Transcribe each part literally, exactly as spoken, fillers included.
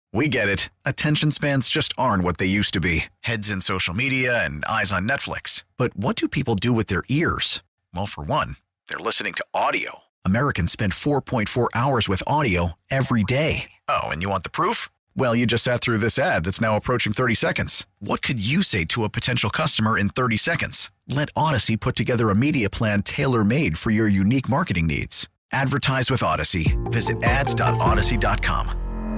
We get it. Attention spans just aren't what they used to be. Heads in social media and eyes on Netflix. But what do people do with their ears? Well, for one, they're listening to audio. Americans spend four point four hours with audio every day. Oh, and you want the proof? Well, you just sat through this ad that's now approaching thirty seconds. What could you say to a potential customer in thirty seconds? Let Odyssey put together a media plan tailor-made for your unique marketing needs. Advertise with Odyssey. Visit ads dot odyssey dot com.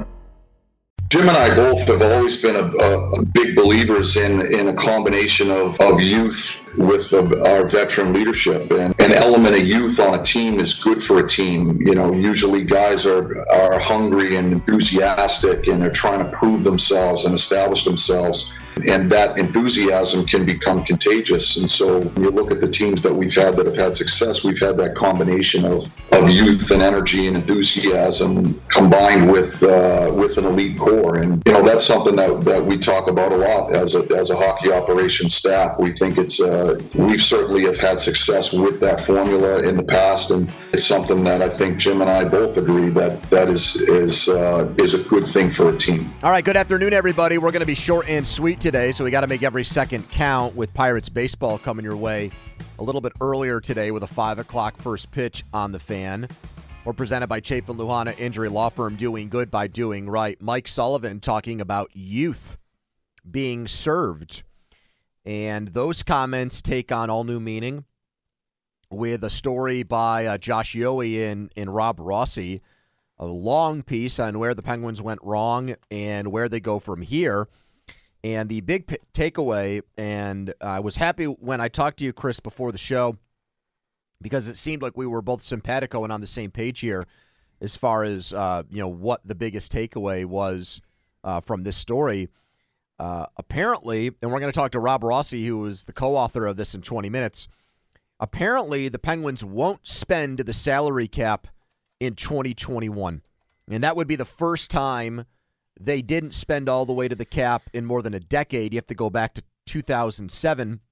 Jim and I both have always been a, a, a big believers in, in a combination of, of youth with uh, our veteran leadership. And an element of youth on a team is good for a team. You know, usually guys are, are hungry and enthusiastic, and they're trying to prove themselves and establish themselves. And that enthusiasm can become contagious. And so when you look at the teams that we've had that have had success, we've had that combination of, of youth and energy and enthusiasm combined with uh, with an elite core. And, you know, that's something that, that we talk about a lot as a, as a hockey operations staff. We think it's, uh, we've certainly have had success with that formula in the past. And it's something that I think Jim and I both agree that that is, is, uh, is a good thing for a team. All right, good afternoon, everybody. We're going to be short and sweet today, so we got to make every second count with Pirates baseball coming your way a little bit earlier today with a five o'clock first pitch on the Fan. We're presented by Chafin Luhana Injury Law Firm, doing good by doing right. Mike Sullivan talking about youth being served. And those comments take on all new meaning with a story by uh, Josh Yohe and, and Rob Rossi, a long piece on where the Penguins went wrong and where they go from here. And the big p- takeaway, and I was happy when I talked to you, Chris, before the show, because it seemed like we were both simpatico and on the same page here as far as uh, you know what the biggest takeaway was uh, from this story. Uh, apparently, and we're going to talk to Rob Rossi, who was the co-author of this in twenty minutes, apparently the Penguins won't spend the salary cap in twenty twenty-one. And that would be the first time they didn't spend all the way to the cap in more than a decade. You have to go back to two thousand seven.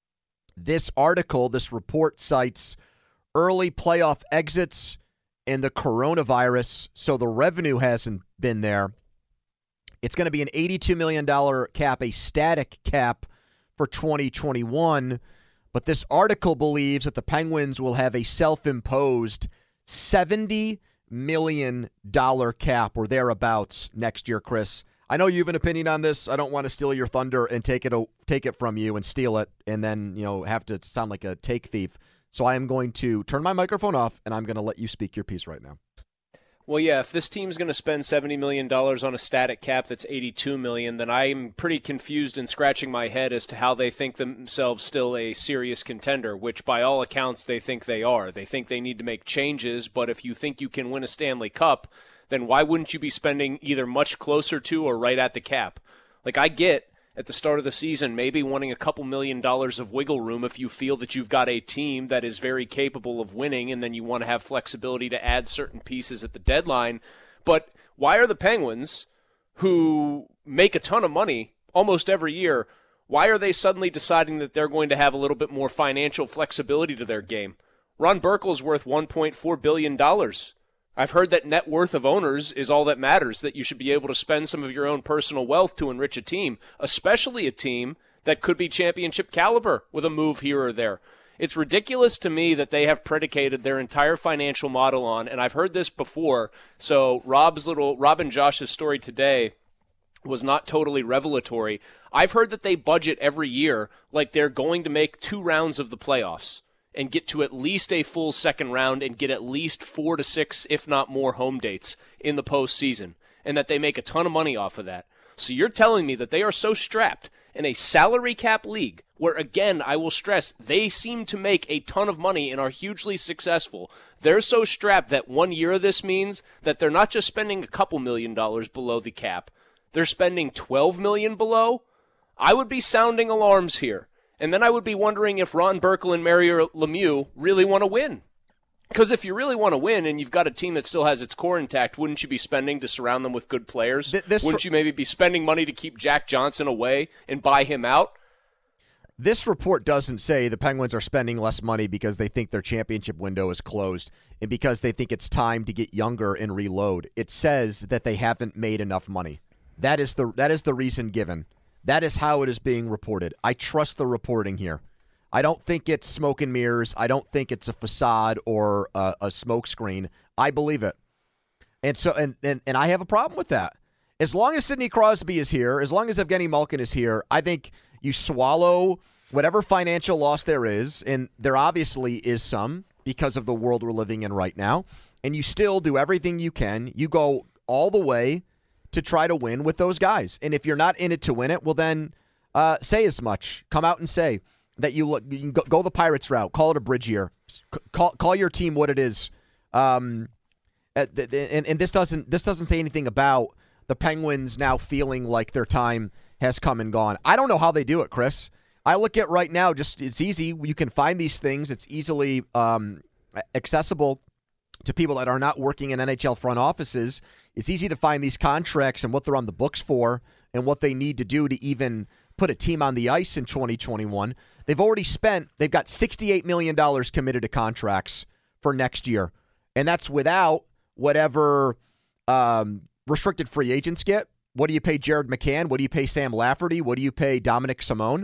This article, this report cites early playoff exits and the coronavirus, so the revenue hasn't been there. It's going to be an eighty-two million dollars cap, a static cap for twenty twenty-one. But this article believes that the Penguins will have a self-imposed seventy million dollars cap or thereabouts next year, Chris. I know you have an opinion on this. I don't want to steal your thunder and take it take it from you and steal it and then, you know, have to sound like a take thief. So I am going to turn my microphone off and I'm going to let you speak your piece right now. Well, yeah, if this team's going to spend seventy million dollars on a static cap that's eighty-two million dollars, then I'm pretty confused and scratching my head as to how they think themselves still a serious contender, which by all accounts they think they are. They think they need to make changes, but if you think you can win a Stanley Cup, then why wouldn't you be spending either much closer to or right at the cap? Like, I get at the start of the season maybe wanting a couple million dollars of wiggle room if you feel that you've got a team that is very capable of winning and then you want to have flexibility to add certain pieces at the deadline. But why are the Penguins, who make a ton of money almost every year, why are they suddenly deciding that they're going to have a little bit more financial flexibility to their game? Ron Burkle's worth one point four billion dollars. I've heard that net worth of owners is all that matters, that you should be able to spend some of your own personal wealth to enrich a team, especially a team that could be championship caliber with a move here or there. It's ridiculous to me that they have predicated their entire financial model on, and I've heard this before, so Rob's little, Rob and Josh's story today was not totally revelatory. I've heard that they budget every year like they're going to make two rounds of the playoffs and get to at least a full second round and get at least four to six, if not more, home dates in the postseason, and that they make a ton of money off of that. So you're telling me that they are so strapped in a salary cap league where, again, I will stress, they seem to make a ton of money and are hugely successful. They're so strapped that one year of this means that they're not just spending a couple million dollars below the cap. They're spending twelve million dollars below? I would be sounding alarms here. And then I would be wondering if Ron Burkle and Mario Lemieux really want to win. Because if you really want to win and you've got a team that still has its core intact, wouldn't you be spending to surround them with good players? Th- this wouldn't you maybe be spending money to keep Jack Johnson away and buy him out? This report doesn't say the Penguins are spending less money because they think their championship window is closed and because they think it's time to get younger and reload. It says that they haven't made enough money. That is the that is the reason given. That is how it is being reported. I trust the reporting here. I don't think it's smoke and mirrors. I don't think it's a facade or a, a smoke screen. I believe it. And so and, and and I have a problem with that. As long as Sidney Crosby is here, as long as Evgeny Malkin is here, I think you swallow whatever financial loss there is, and there obviously is some because of the world we're living in right now, and you still do everything you can. You go all the way to try to win with those guys. And if you're not in it to win it, well then uh, say as much. Come out and say that you look. You can go, go the Pirates route. Call it a bridge year. Call call your team what it is. Um, and, and this doesn't this doesn't say anything about the Penguins now feeling like their time has come and gone. I don't know how they do it, Chris. I look at right now. Just it's easy. You can find these things. It's easily um, accessible to people that are not working in N H L front offices. It's easy to find these contracts and what they're on the books for and what they need to do to even put a team on the ice in twenty twenty-one. They've already spent, they've got sixty-eight million dollars committed to contracts for next year. And that's without whatever um, restricted free agents get. What do you pay Jared McCann? What do you pay Sam Lafferty? What do you pay Dominic Simone?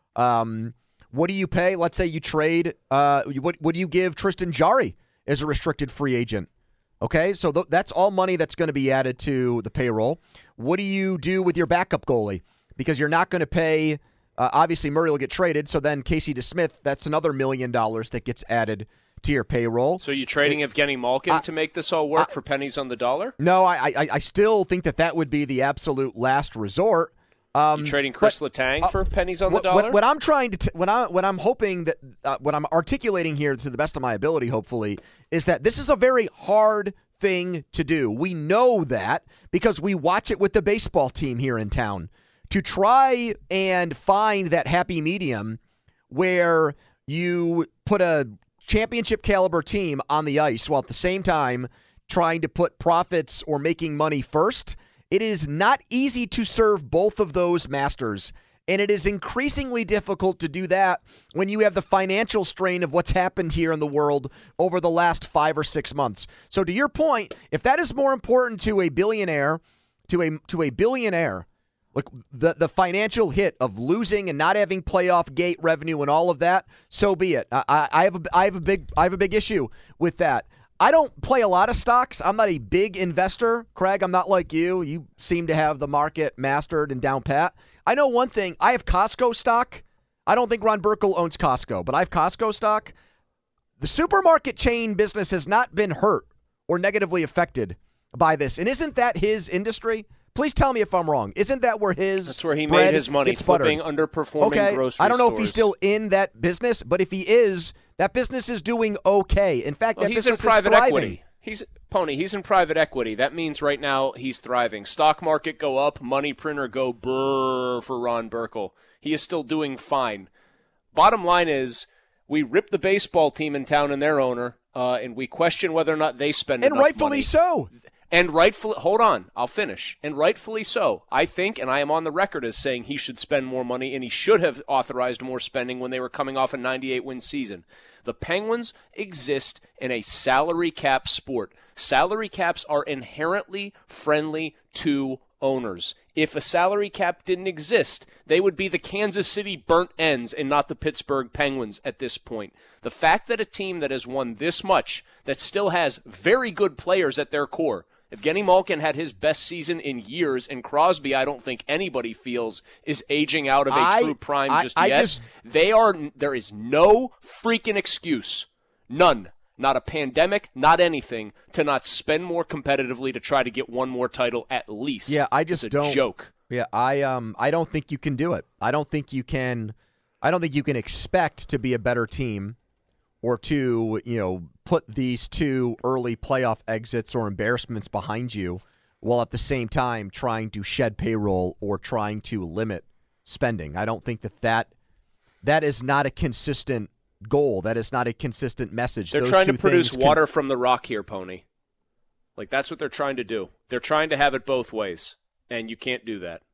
Um, what do you pay? Let's say you trade, uh, what, what do you give Tristan Jarry as a restricted free agent? Okay, so th- that's all money that's going to be added to the payroll. What do you do with your backup goalie? Because you're not going to pay, uh, obviously Murray will get traded, so then Casey DeSmith, that's another million dollars that gets added to your payroll. So you trading it, Evgeny Malkin I, to make this all work I, for pennies on the dollar? No, I, I I still think that that would be the absolute last resort. Um, you trading Chris but, Letang uh, for pennies on what, the dollar? What, what I'm trying to, t- when I, what I'm hoping that, uh, what I'm articulating here to the best of my ability, hopefully, is that this is a very hard thing to do. We know that because we watch it with the baseball team here in town. To try and find that happy medium where you put a championship caliber team on the ice while at the same time trying to put profits or making money first. It is not easy to serve both of those masters, and it is increasingly difficult to do that when you have the financial strain of what's happened here in the world over the last five or six months. So to your point, if that is more important to a billionaire, to a to a billionaire, look, the, the financial hit of losing and not having playoff gate revenue and all of that, so be it. I, I have a I have a big I have a big issue with that. I don't play a lot of stocks. I'm not a big investor, Craig. I'm not like you. You seem to have the market mastered and down pat. I know one thing. I have Costco stock. I don't think Ron Burkle owns Costco, but I have Costco stock. The supermarket chain business has not been hurt or negatively affected by this. And isn't that his industry? Please tell me if I'm wrong. Isn't that where his That's where he made his money, flipping underperforming okay. grocery I don't know stores. if he's still in that business, but if he is, that business is doing okay. In fact, well, that he's business in private is thriving. equity. He's Pony, he's in private equity. That means right now he's thriving. Stock market go up, money printer go brrr for Ron Burkle. He is still doing fine. Bottom line is, we rip the baseball team in town and their owner, uh, and we question whether or not they spend and enough rightfully money. so. And rightfully, hold on, I'll finish. And rightfully so. I think, and I am on the record as saying he should spend more money, and he should have authorized more spending when they were coming off a ninety-eight win season. The Penguins exist in a salary cap sport. Salary caps are inherently friendly to owners. If a salary cap didn't exist, they would be the Kansas City Burnt Ends and not the Pittsburgh Penguins at this point. The fact that a team that has won this much, that still has very good players at their core, Evgeny Malkin had his best season in years, and Crosby, I don't think anybody feels, is aging out of a I, true prime I, just I yet. Just... They are. There is no freaking excuse, none, not a pandemic, not anything, to not spend more competitively to try to get one more title at least. Yeah, I just it's a don't. Joke. Yeah, I um, I don't think you can do it. I don't think you can. I don't think you can expect to be a better team, or to, you know, put these two early playoff exits or embarrassments behind you while at the same time trying to shed payroll or trying to limit spending. I don't think that that, that is not a consistent goal. That is not a consistent message. They're Those trying to produce can... water from the rock here, Pony. Like, that's what they're trying to do. They're trying to have it both ways, and you can't do that.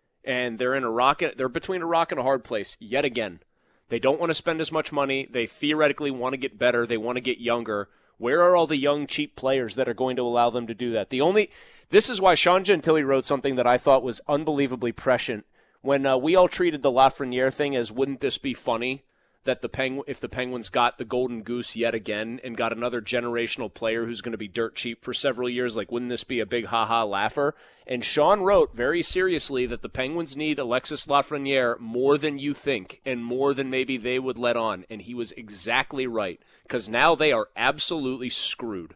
And they're in a rock. They're between a rock and a hard place yet again. They don't want to spend as much money. They theoretically want to get better. They want to get younger. Where are all the young, cheap players that are going to allow them to do that? The only This is why Sean Gentili wrote something that I thought was unbelievably prescient when uh, we all treated the Lafreniere thing as, wouldn't this be funny that the Pengu- if the Penguins got the golden goose yet again and got another generational player who's going to be dirt cheap for several years, like, wouldn't this be a big ha-ha laugher? And Sean wrote very seriously that the Penguins need Alexis Lafreniere more than you think and more than maybe they would let on. And he was exactly right, because now they are absolutely screwed.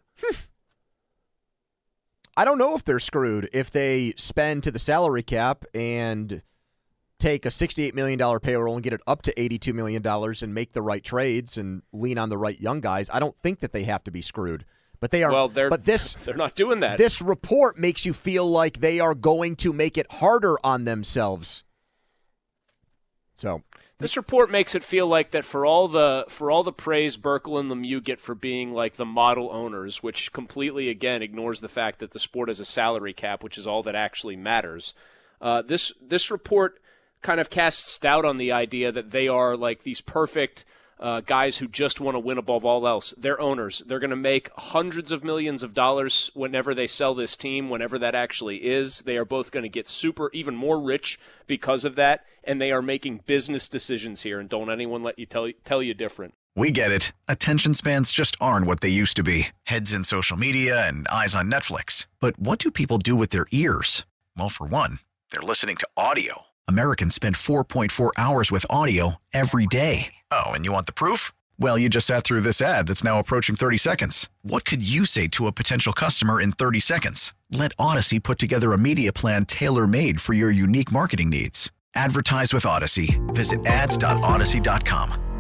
I don't know if they're screwed if they spend to the salary cap and take a sixty-eight million dollars payroll and get it up to eighty-two million dollars and make the right trades and lean on the right young guys. I don't think that they have to be screwed. But they are. Well, they're, but this, they're not doing that. This report makes you feel like they are going to make it harder on themselves. So this report makes it feel like that for all the for all the praise Burkle and Lemieux get for being like the model owners, which completely again ignores the fact that the sport has a salary cap, which is all that actually matters. Uh, this this report kind of casts doubt on the idea that they are like these perfect uh, guys who just want to win above all else. They're owners. They're going to make hundreds of millions of dollars whenever they sell this team, whenever that actually is. They are both going to get super, even more rich because of that, and they are making business decisions here, and don't anyone let you tell, tell you different. We get it. Attention spans just aren't what they used to be. Heads in social media and eyes on Netflix. But what do people do with their ears? Well, for one, they're listening to audio. Americans spend four point four hours with audio every day. Oh, and you want the proof? Well, you just sat through this ad that's now approaching thirty seconds. What could you say to a potential customer in thirty seconds? Let Odyssey put together a media plan tailor-made for your unique marketing needs. Advertise with Odyssey. Visit ads dot odyssey dot com.